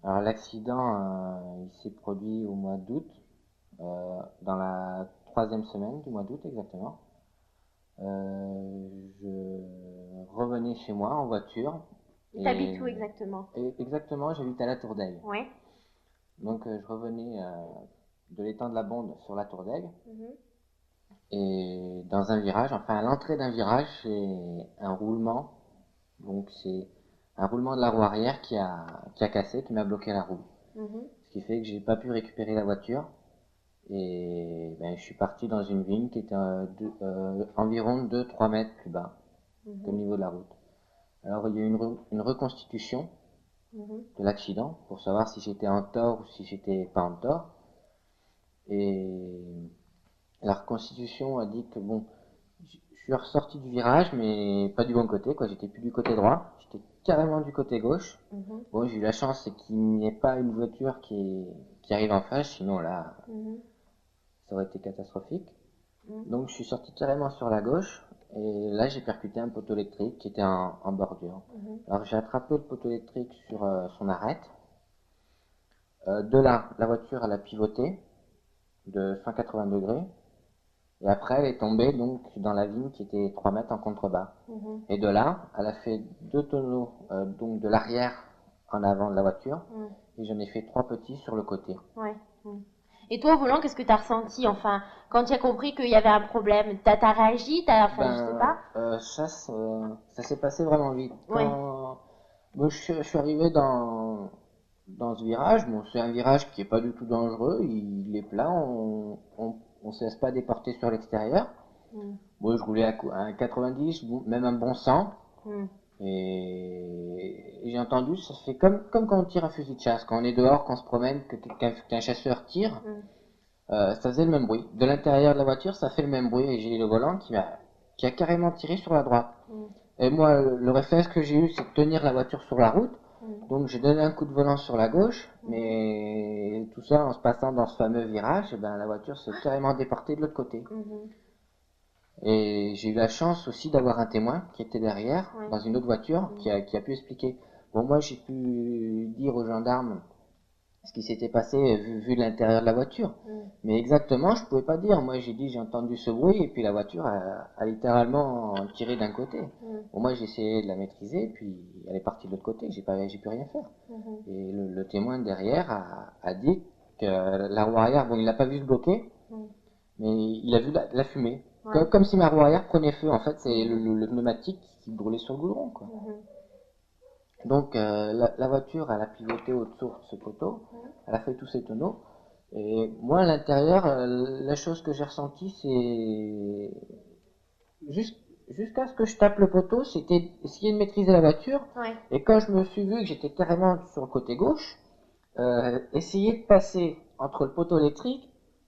Alors l'accident, il s'est produit au mois d'août, dans la troisième semaine du mois d'août exactement. Je revenais chez moi en voiture T'habites et, où exactement? et exactement j'habite à la Tour d'Aigle. Ouais. Donc je revenais de l'étang de la Bonde sur la Tour d'Aigle Mhm. et dans un virage, enfin à l'entrée d'un virage, c'est un roulement. Donc c'est un roulement de la roue arrière qui a cassé, qui m'a bloqué la roue. Mhm. Ce qui fait que j'ai pas pu récupérer la voiture et ben, je suis parti dans une vigne qui était environ 2-3 mètres plus bas que le Mhm. niveau de la route. Alors il y a eu une reconstitution Mhm. de l'accident pour savoir si j'étais en tort ou si j'étais pas en tort. Et la reconstitution a dit que bon, je suis ressorti du virage mais pas du bon côté, quoi. J'étais plus du côté droit, j'étais carrément du côté gauche. Mhm. Bon, j'ai eu la chance, c'est qu'il n'y ait pas une voiture qui arrive en face, sinon là, Mhm. ça aurait été catastrophique. Mhm. Donc je suis sorti carrément sur la gauche et là j'ai percuté un poteau électrique qui était en bordure. Mhm. Alors j'ai attrapé le poteau électrique sur son arête. De là, la voiture elle a pivoté de 180 degrés et après elle est tombée donc dans la vigne qui était 3 mètres en contrebas. Mhm. Et de là, elle a fait deux tonneaux donc de l'arrière en avant de la voiture Mhm. et j'en ai fait trois petits sur le côté. Ouais. Mhm. Et toi, au volant, qu'est-ce que t'as ressenti? Enfin, quand tu as compris qu'il y avait un problème, t'as réagi? Enfin, je sais Ben, pas. ça s'est passé vraiment vite. Ouais. Moi, je suis arrivé dans ce virage, bon, c'est un virage qui est pas du tout dangereux, il est plat, on se laisse pas déporter sur l'extérieur. Mhm. Moi, je roulais à 90, même un bon 100, Mhm. et j'ai entendu, ça fait comme quand on tire un fusil de chasse, quand on est dehors, qu'on se promène, qu'un chasseur tire, Mhm. ça faisait le même bruit. De l'intérieur de la voiture, ça fait le même bruit, et j'ai le volant qui a carrément tiré sur la droite. Mhm. Et moi, le réflexe que j'ai eu, c'est de tenir la voiture sur la route. Mhm. Donc j'ai donné un coup de volant sur la gauche, Mhm. mais tout ça en se passant dans ce fameux virage, et ben, la voiture s'est carrément déportée de l'autre côté. Mhm. Et j'ai eu la chance aussi d'avoir un témoin qui était derrière, Ouais. dans une autre voiture, Mhm. qui a pu expliquer. Bon, moi j'ai pu dire aux gendarmes ce qui s'était passé vu de l'intérieur de la voiture. Mhm. Mais exactement, je pouvais pas dire. Moi, j'ai dit, j'ai entendu ce bruit, et puis la voiture a littéralement tiré d'un côté. Mhm. Bon, moi, j'ai essayé de la maîtriser, puis elle est partie de l'autre côté. J'ai pu rien faire. Mhm. Et le témoin derrière a dit que la roue arrière, bon, il n'a pas vu se bloquer, Mhm. mais il a vu la fumée. Ouais. Comme si ma roue arrière prenait feu. En fait, c'est Mhm. le pneumatique qui brûlait sur le goudron, quoi. Mhm. Donc la voiture, elle a pivoté autour de ce poteau, Mhm. elle a fait tous ces tonneaux. Et moi, à l'intérieur, la chose que j'ai ressentie, c'est jusqu'à ce que je tape le poteau, c'était essayer de maîtriser la voiture. Ouais. Et quand je me suis vu que j'étais carrément sur le côté gauche, essayer de passer entre le poteau électrique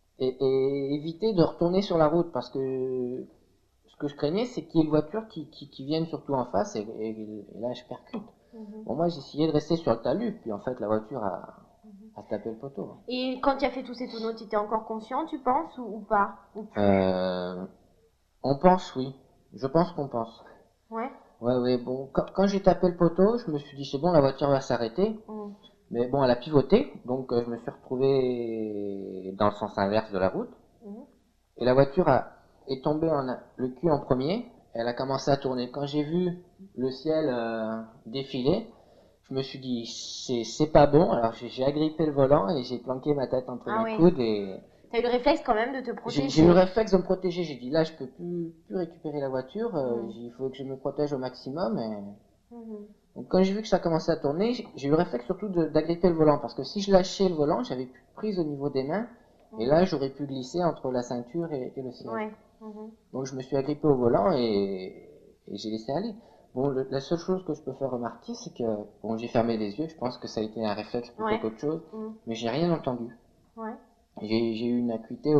et éviter de retourner sur la route parce que ce que je craignais, c'est qu'il y ait une voiture qui vienne surtout en face et là, je percute. Mhm. Bon, moi, j'ai essayé de rester sur le talus, puis en fait, la voiture Mhm. a tapé le poteau. Et quand tu as fait tous ces tonneaux, tu étais encore conscient, tu penses, ou pas? Ou plus? Euh, on pense, oui. Je pense qu'on pense. Ouais. Ouais, ouais, bon, quand j'ai tapé le poteau, je me suis dit, c'est bon, la voiture va s'arrêter. Mhm. Mais bon, elle a pivoté, donc je me suis retrouvé dans le sens inverse de la route. Mhm. Et la voiture est tombée le cul en premier. Elle a commencé à tourner. Quand j'ai vu le ciel défiler, je me suis dit, c'est pas bon. Alors j'ai agrippé le volant et j'ai planqué ma tête entre Ah mes oui. coudes et T'as eu le réflexe quand même de te j'ai eu le protéger. réflexe de me protéger. J'ai dit, là, je peux plus récupérer la voiture. Mhm. Il faut que je me protège au maximum. Mhm. Donc quand j'ai vu que ça commençait à tourner, j'ai eu le réflexe surtout d'agripper le volant. Parce que si je lâchais le volant, j'avais plus de prise au niveau des mains. Et Mhm. là, j'aurais pu glisser entre la ceinture et le siège. Ouais. Mhm. Donc je me suis agrippé au volant et j'ai laissé aller. Bon, la seule chose que je peux faire remarquer, c'est que bon, j'ai fermé les yeux. Je pense que ça a été un réflexe plutôt Ouais. qu'autre chose. Mhm. Mais j'ai rien entendu. Ouais. J'ai eu une acuité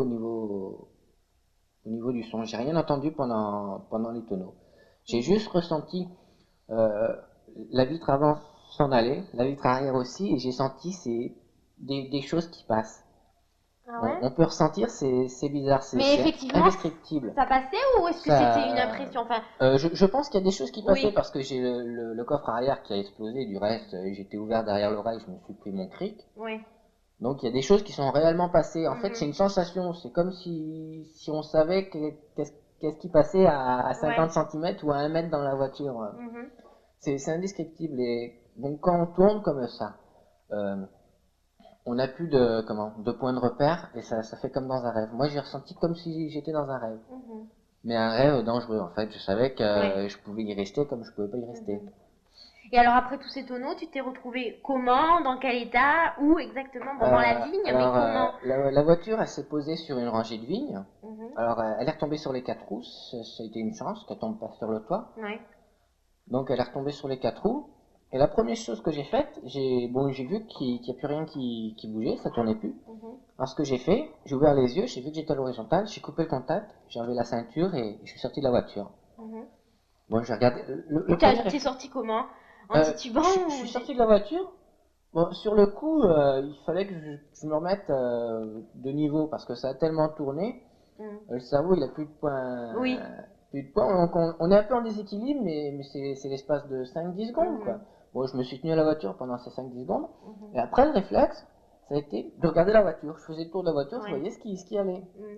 au niveau du son. J'ai rien entendu pendant les tonneaux. J'ai Mhm. juste ressenti euh, la vitre avant s'en aller, la vitre arrière aussi, et j'ai senti des choses qui passent. Ah ouais? On peut ressentir, c'est bizarre, Mais c'est effectivement, indescriptible. ça passait ou est-ce que c'était une Ça, impression? Enfin, je pense qu'il y a des choses qui passaient oui, parce que j'ai le coffre arrière qui a explosé. Du reste, j'étais ouvert derrière l'oreille, je me suis pris mon cric. oui. Donc il y a des choses qui sont réellement passées. En fait, c'est Mhm. une sensation. C'est comme si on savait qu'est-ce qui passait à Ouais. 50 centimètres ou à 1 mètre dans la voiture. Mhm. C'est indescriptible. Et donc quand on tourne comme ça, euh, on n'a plus de point de repère et ça fait comme dans un rêve. Moi, j'ai ressenti comme si j'étais dans un rêve. Mhm. Mais un rêve dangereux, en fait. Je savais que Ouais. je pouvais y rester comme je pouvais pas y rester. Mhm. Et alors après tous ces tonneaux, tu t'es retrouvé comment? Dans quel état? Où exactement? Bon, dans la vigne, mais Alors, comment? la voiture, elle s'est posée sur une rangée de vignes. Mhm. Alors, elle est retombée sur les 4 roues. Ça a été une chance qu'elle tombe pas sur le toit. Ouais. Donc, elle est retombée sur les 4 roues. Et la première chose que j'ai faite, j'ai vu qu'il n'y a plus rien qui bougeait, ça tournait plus. Mhm. Alors, ce que j'ai fait, j'ai ouvert les yeux, j'ai vu que j'étais à l'horizontale, j'ai coupé le contact, j'ai enlevé la ceinture et je suis sorti de la voiture. Mhm. Bon, j'ai regardé. Le Et premier t'es réflexe. sorti comment? En titubant Je ou suis sorti de la voiture. Bon, sur le coup, il fallait que je me remette de niveau parce que ça a tellement tourné. Mhm. Le cerveau, il a plus de points. Oui. Plus de points. Donc on est un peu en déséquilibre, mais c'est l'espace de 5-10 secondes, quoi. Mhm. Bon, je me suis tenu à la voiture pendant ces 5-10 secondes. Mhm. Et après, le réflexe, ça a été de regarder la voiture. Je faisais le tour de la voiture, je Ouais. voyais ce qui allait. Mhm.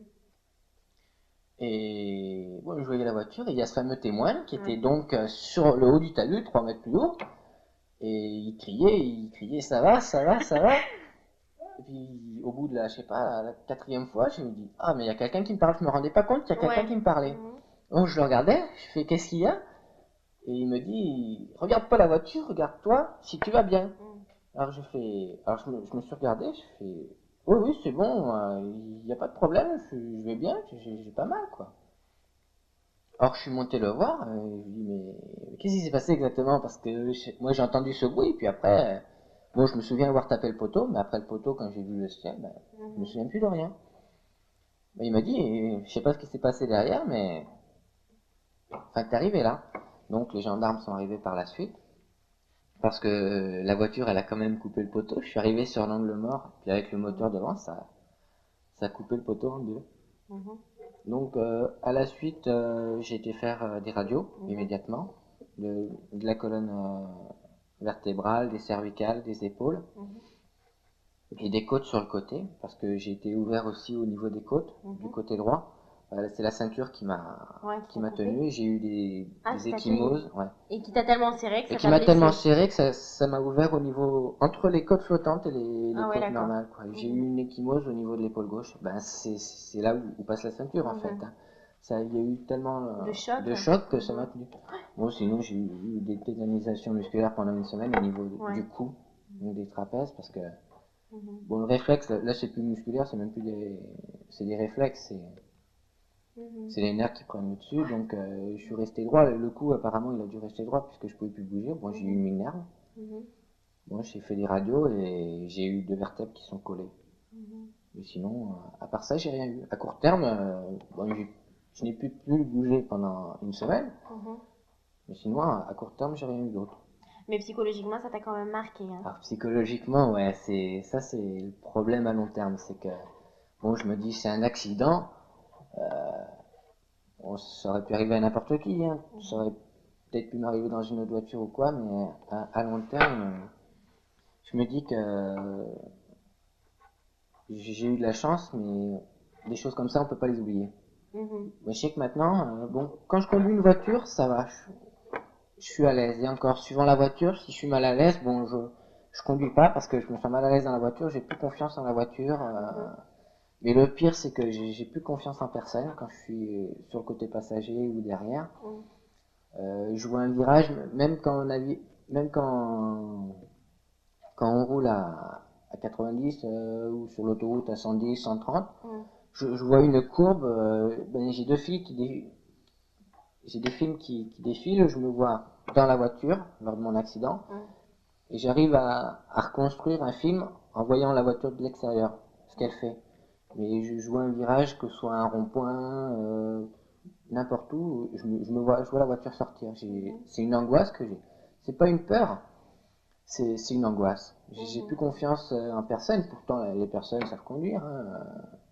Et bon, je voyais la voiture, et il y a ce fameux témoin qui était Ouais. donc sur le haut du talus, 3 mètres plus haut. Et il criait, ça va, ça va, ça va. Et puis, au bout de la, je sais pas, la 4e fois, je me dis, ah, mais il y a quelqu'un qui me parle. Je me rendais pas compte qu'il y a quelqu'un Ouais. qui me parlait. Mhm. Donc, je le regardais, je fais, qu'est-ce qu'il y a? Et il me dit, regarde pas la voiture, regarde-toi, si tu vas bien. Mhm. Alors je me suis regardé, je fais, oui, oui, c'est bon, il n'y a pas de problème, je vais bien, j'ai pas mal, quoi. Alors, je suis monté le voir, et je lui dis, mais qu'est-ce qui s'est passé exactement? Parce que moi, j'ai entendu ce bruit, puis après, bon, je me souviens avoir tapé le poteau, mais après le poteau, quand j'ai vu le ciel, ben, je me Mhm. souviens plus de rien. Ben, il m'a dit, je sais pas ce qui s'est passé derrière, mais enfin, t'es arrivé là. Donc, les gendarmes sont arrivés par la suite, parce que la voiture, elle a quand même coupé le poteau. Je suis arrivé sur l'angle mort, puis avec le moteur Mhm. devant, ça a coupé le poteau en deux. Mhm. Donc, à la suite, j'ai été faire des radios Mhm. immédiatement, de la colonne vertébrale, des cervicales, des épaules Mhm. et des côtes sur le côté, parce que j'ai été ouvert aussi au niveau des côtes, du Mhm. côté droit. C'est la ceinture Ouais, qui qui t'a m'a coupé. tenu. J'ai eu Ah, des qui t'a tenu. ecchymoses, ouais. Et qui t'a tellement serré que Et ça qui t'a m'a tellement blessé. serré que ça m'a ouvert au niveau, entre les côtes flottantes et les Ah ouais, côtes d'accord. normales, quoi. J'ai eu Mhm. une ecchymose au niveau de l'épaule gauche. Ben, c'est là où passe la ceinture, en fait, Mhm. hein. Il y a eu tellement De choc. de choc que ça m'a Mhm. tenu. Bon, sinon, j'ai eu des tétanisations musculaires pendant une semaine au niveau Ouais. du cou, donc des trapèzes, parce que, Mhm. bon, le réflexe, là, c'est plus musculaire, c'est même plus c'est des réflexes, Mhm. c'est les nerfs qui prennent le dessus, donc je suis resté droit. Le cou, apparemment, il a dû rester droit puisque je pouvais plus bouger. Bon, j'ai eu Mhm. une migraine. Mhm. Bon, j'ai fait des radios et j'ai eu 2 vertèbres qui sont collées. Mhm. Mais sinon, à part ça, j'ai rien eu. À court terme, bon, je n'ai plus bougé pendant une semaine. Mhm. Mais sinon, à court terme, j'ai rien eu d'autre. Mais psychologiquement, ça t'a quand même marqué, hein. Alors psychologiquement, ouais, c'est le problème à long terme, c'est que bon, je me dis c'est un accident. Bon, ça aurait pu arriver à n'importe qui, hein. Ça Mhm. aurait peut-être pu m'arriver dans une autre voiture ou quoi, mais à long terme, je me dis que j'ai eu de la chance, mais des choses comme ça, on peut pas les oublier. Mhm. Mais je sais que maintenant, bon, quand je conduis une voiture, ça va, je suis à l'aise. Et encore, suivant la voiture, si je suis mal à l'aise, bon, je conduis pas parce que je me sens mal à l'aise dans la voiture, j'ai plus confiance en la voiture. Mhm. Mais le pire, c'est que j'ai plus confiance en personne quand je suis sur le côté passager ou derrière. Mhm. Je vois un virage, même quand on roule à 90 ou sur l'autoroute à 110, 130, Mhm. je vois une courbe, ben, j'ai des films qui défilent, je me vois dans la voiture lors de mon accident Mhm. et j'arrive à reconstruire un film en voyant la voiture de l'extérieur, ce qu'elle fait. Mais je vois un virage, que ce soit un rond-point, n'importe où, je vois la voiture sortir. Mhm. C'est une angoisse que j'ai. C'est pas une peur, c'est une angoisse. J'ai Mhm. plus confiance en personne, pourtant les personnes savent conduire, hein.